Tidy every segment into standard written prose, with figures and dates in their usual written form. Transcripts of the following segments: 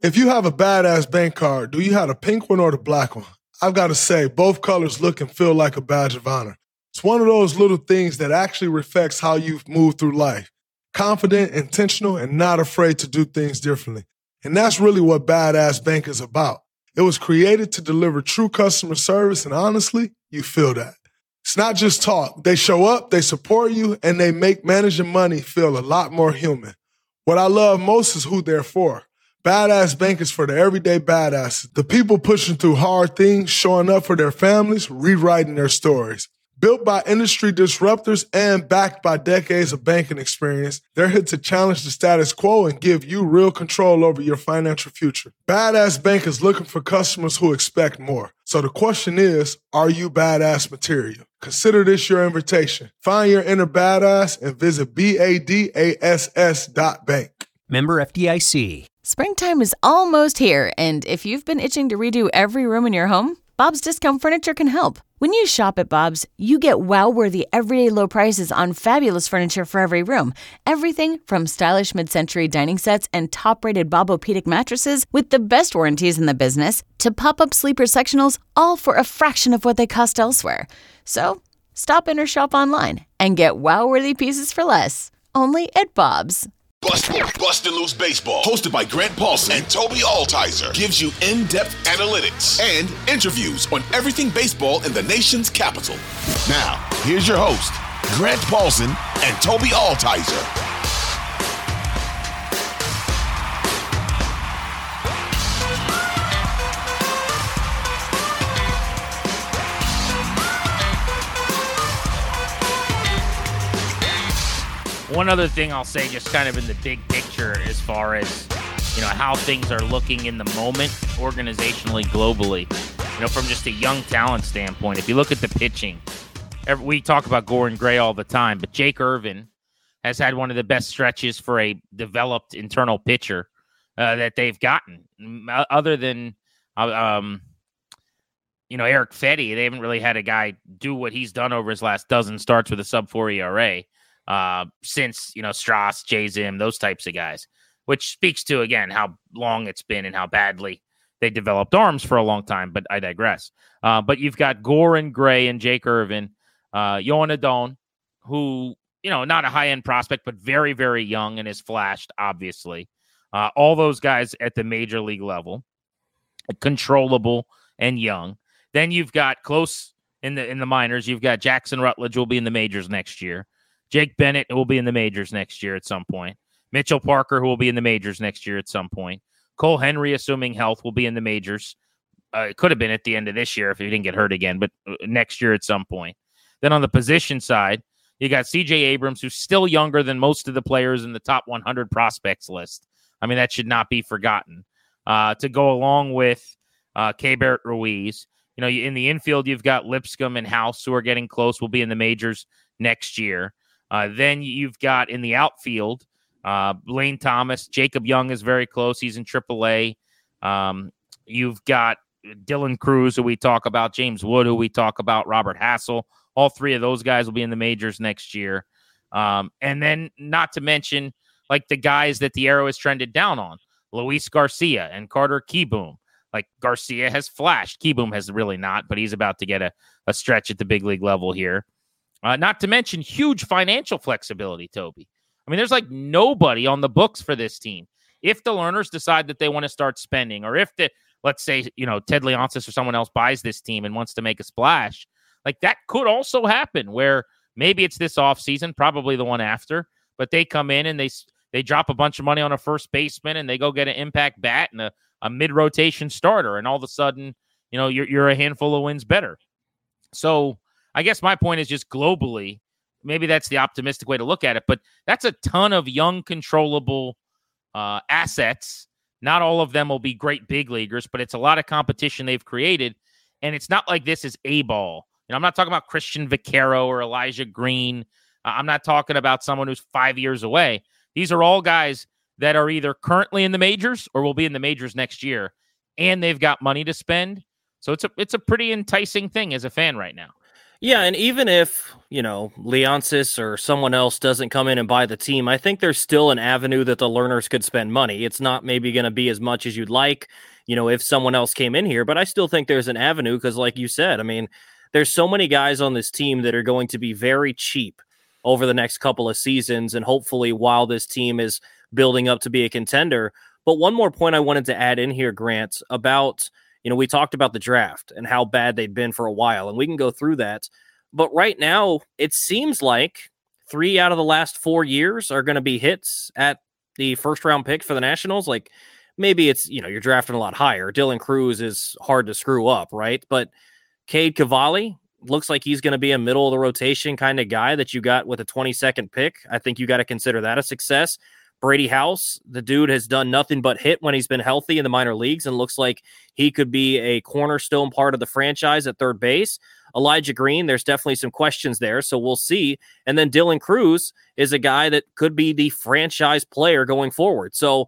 If you have a badass bank card, do you have the pink one or the black one? I've got to say, both colors look and feel like a badge of honor. It's one of those little things that actually reflects how you've moved through life. Confident, intentional, and not afraid to do things differently. And that's really what Badass Bank is about. It was created to deliver true customer service, and honestly, you feel that. It's not just talk. They show up, they support you, and they make managing money feel a lot more human. What I love most is who they're for. Badass Bank is for the everyday badasses, the people pushing through hard things, showing up for their families, rewriting their stories. Built by industry disruptors and backed by decades of banking experience, they're here to challenge the status quo and give you real control over your financial future. Badass Bank is looking for customers who expect more. So the question is, are you badass material? Consider this your invitation. Find your inner badass and visit BADASS.bank. Member FDIC. Springtime is almost here, and if you've been itching to redo every room in your home, Bob's Discount Furniture can help. When you shop at Bob's, you get wow-worthy everyday low prices on fabulous furniture for every room. Everything from stylish mid-century dining sets and top-rated Bob-O-Pedic mattresses with the best warranties in the business to pop-up sleeper sectionals, all for a fraction of what they cost elsewhere. So, stop in or shop online and get wow-worthy pieces for less. Only at Bob's. Bustin' Loose Baseball, hosted by Grant Paulson and Toby Altizer, gives you in-depth analytics and interviews on everything baseball in the nation's capital. Now, here's your host, Grant Paulson and Toby Altizer. One other thing I'll say, just kind of in the big picture, as far as how things are looking in the moment, organizationally, globally. From just a young talent standpoint, if you look at the pitching, we talk about Goran Gray all the time, but Jake Irvin has had one of the best stretches for a developed internal pitcher that they've gotten. Other than Eric Fetty, they haven't really had a guy do what he's done over his last dozen starts with a sub-4 ERA. Since, Strauss, Jay Zim, those types of guys, which speaks to, again, how long it's been and how badly they developed arms for a long time, but I digress. But you've got Goran Gray and Jake Irvin, Yoan Adon, who, not a high-end prospect, but very, very young and has flashed, obviously. All those guys at the major league level, controllable and young. Then you've got close in the minors, you've got Jackson Rutledge, who will be in the majors next year. Jake Bennett, who will be in the majors next year at some point. Mitchell Parker, who will be in the majors next year at some point. Cole Henry, assuming health, will be in the majors. It could have been at the end of this year if he didn't get hurt again, but next year at some point. Then on the position side, you got C.J. Abrams, who's still younger than most of the players in the top 100 prospects list. I mean, that should not be forgotten. To go along with Keibert Ruiz. In the infield, you've got Lipscomb and House, who are getting close, will be in the majors next year. Then you've got in the outfield, Lane Thomas. Jacob Young is very close. He's in AAA. You've got Dylan Cruz, who we talk about, James Wood, who we talk about, Robert Hassel. All three of those guys will be in the majors next year. And then not to mention, like, the guys that the arrow has trended down on, Luis Garcia and Carter Kieboom. Like, Garcia has flashed. Kieboom has really not, but he's about to get a stretch at the big league level here. Not to mention huge financial flexibility, Toby. I mean, there's like nobody on the books for this team. If the Lerners decide that they want to start spending, or if let's say, Ted Leonsis or someone else buys this team and wants to make a splash, like, that could also happen, where maybe it's this offseason, probably the one after, but they come in and they drop a bunch of money on a first baseman and they go get an impact bat and a mid-rotation starter, and all of a sudden, you're a handful of wins better. So I guess my point is just globally, maybe that's the optimistic way to look at it, but that's a ton of young, controllable assets. Not all of them will be great big leaguers, but it's a lot of competition they've created, and it's not like this is A-ball. I'm not talking about Christian Vaquero or Elijah Green. I'm not talking about someone who's 5 years away. These are all guys that are either currently in the majors or will be in the majors next year, and they've got money to spend. So it's a pretty enticing thing as a fan right now. Yeah, and even if, Leonsis or someone else doesn't come in and buy the team, I think there's still an avenue that the Lerners could spend money. It's not maybe going to be as much as you'd like, if someone else came in here, but I still think there's an avenue because, like you said, I mean, there's so many guys on this team that are going to be very cheap over the next couple of seasons, and hopefully while this team is building up to be a contender. But one more point I wanted to add in here, Grant, about we talked about the draft and how bad they'd been for a while, and we can go through that. But right now, it seems like 3 out of the last 4 years are going to be hits at the first-round pick for the Nationals. Like, maybe it's, you're drafting a lot higher. Dylan Cruz is hard to screw up, right? But Cade Cavalli looks like he's going to be a middle-of-the-rotation kind of guy that you got with a 22nd pick. I think you got to consider that a success. Brady House, the dude has done nothing but hit when he's been healthy in the minor leagues and looks like he could be a cornerstone part of the franchise at third base. Elijah Green, there's definitely some questions there, so we'll see. And then Dylan Cruz is a guy that could be the franchise player going forward. So,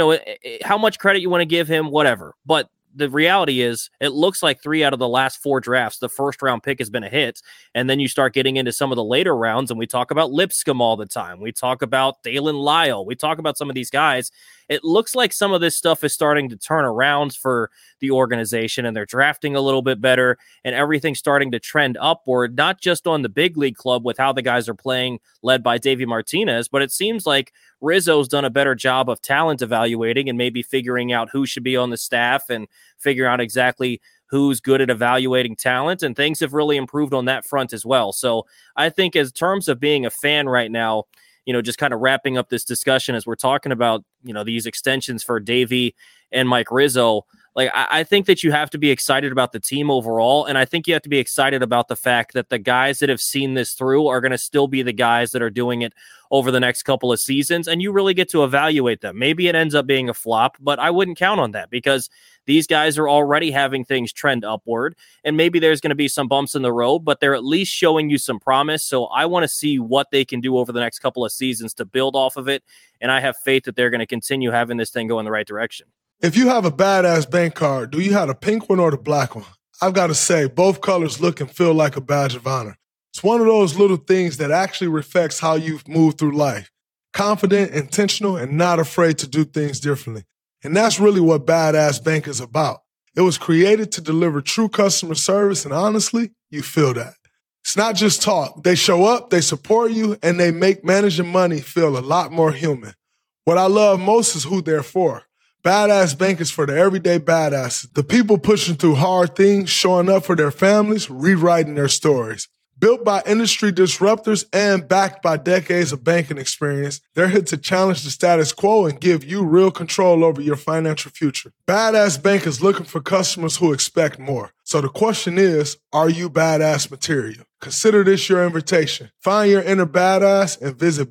how much credit you want to give him, whatever. But the reality is it looks like 3 out of the last 4 drafts, the first round pick has been a hit. And then you start getting into some of the later rounds and we talk about Lipscomb all the time. We talk about Dalen Lyle. We talk about some of these guys. It looks like some of this stuff is starting to turn around for the organization and they're drafting a little bit better and everything's starting to trend upward, not just on the big league club with how the guys are playing led by Davey Martinez, but it seems like Rizzo's done a better job of talent evaluating and maybe figuring out who should be on the staff and figuring out exactly who's good at evaluating talent, and things have really improved on that front as well. So I think as terms of being a fan right now, just kind of wrapping up this discussion as we're talking about, these extensions for Davey and Mike Rizzo, like I think that you have to be excited about the team overall. And I think you have to be excited about the fact that the guys that have seen this through are going to still be the guys that are doing it over the next couple of seasons. And you really get to evaluate them. Maybe it ends up being a flop, but I wouldn't count on that because these guys are already having things trend upward. And maybe there's going to be some bumps in the road, but they're at least showing you some promise. So I want to see what they can do over the next couple of seasons to build off of it. And I have faith that they're going to continue having this thing go in the right direction. If you have a badass bank card, do you have the pink one or the black one? I've got to say, both colors look and feel like a badge of honor. It's one of those little things that actually reflects how you've moved through life. Confident, intentional, and not afraid to do things differently. And that's really what Badass Bank is about. It was created to deliver true customer service, and honestly, you feel that. It's not just talk. They show up, they support you, and they make managing money feel a lot more human. What I love most is who they're for. Badass Bank is for the everyday badasses, the people pushing through hard things, showing up for their families, rewriting their stories. Built by industry disruptors and backed by decades of banking experience, they're here to challenge the status quo and give you real control over your financial future. Badass Bank is looking for customers who expect more. So the question is, are you badass material? Consider this your invitation. Find your inner badass and visit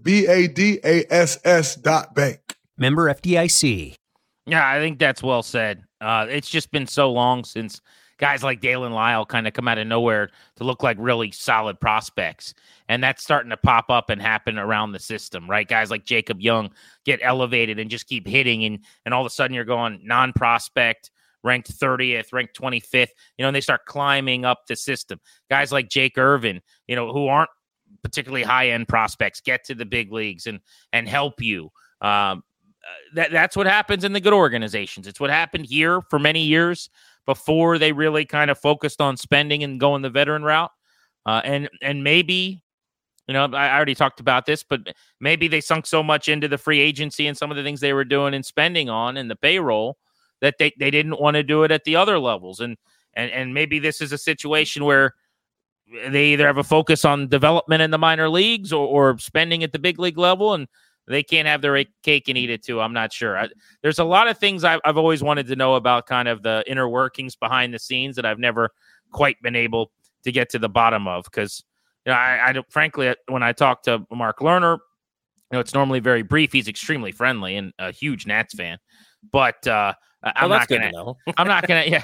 BADASS.bank. Member FDIC. Yeah, I think that's well said. It's just been so long since guys like Dalen Lyle kind of come out of nowhere to look like really solid prospects. And that's starting to pop up and happen around the system, right? Guys like Jacob Young get elevated and just keep hitting. And all of a sudden you're going non-prospect, ranked 30th, ranked 25th, and they start climbing up the system. Guys like Jake Irvin, who aren't particularly high-end prospects, get to the big leagues and help you. That's what happens in the good organizations. It's what happened here for many years before they really kind of focused on spending and going the veteran route. And maybe, I already talked about this, but maybe they sunk so much into the free agency and some of the things they were doing and spending on and the payroll that they didn't want to do it at the other levels. And maybe this is a situation where they either have a focus on development in the minor leagues or spending at the big league level, and they can't have their cake and eat it too. I'm not sure. There's a lot of things I've always wanted to know about kind of the inner workings behind the scenes that I've never quite been able to get to the bottom of. Because, I don't, frankly, when I talk to Mark Lerner, it's normally very brief. He's extremely friendly and a huge Nats fan. But I'm not going to. Yeah.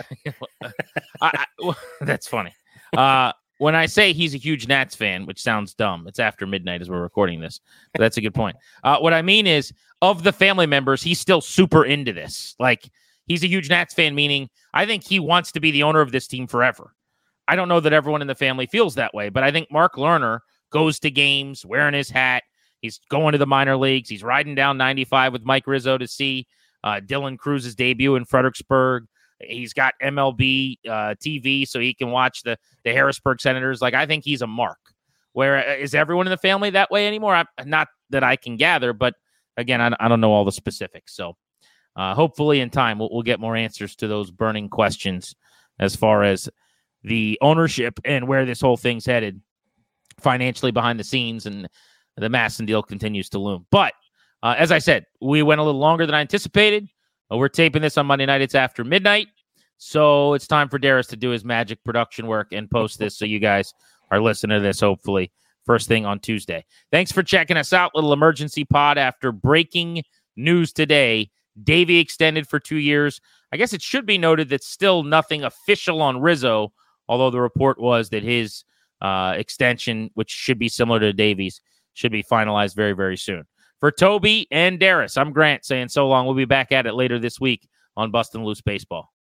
That's funny. When I say he's a huge Nats fan, which sounds dumb, it's after midnight as we're recording this. But that's a good point. What I mean is, of the family members, he's still super into this. Like, he's a huge Nats fan, meaning I think he wants to be the owner of this team forever. I don't know that everyone in the family feels that way, but I think Mark Lerner goes to games wearing his hat. He's going to the minor leagues. He's riding down 95 with Mike Rizzo to see Dylan Cruz's debut in Fredericksburg. He's got MLB TV so he can watch the Harrisburg Senators. Like, I think he's a mark. Where is everyone in the family that way anymore? Not that I can gather, but again, I don't know all the specifics. So hopefully in time we'll get more answers to those burning questions as far as the ownership and where this whole thing's headed financially behind the scenes, and the Masson deal continues to loom. But as I said, we went a little longer than I anticipated. We're taping this on Monday night. It's after midnight. So it's time for Darius to do his magic production work and post this so you guys are listening to this, hopefully, first thing on Tuesday. Thanks for checking us out. Little emergency pod after breaking news today. Davey extended for 2 years. I guess it should be noted that still nothing official on Rizzo, although the report was that his extension, which should be similar to Davey's, should be finalized very, very soon. For Toby and Darius, I'm Grant saying so long. We'll be back at it later this week on Bustin' Loose Baseball.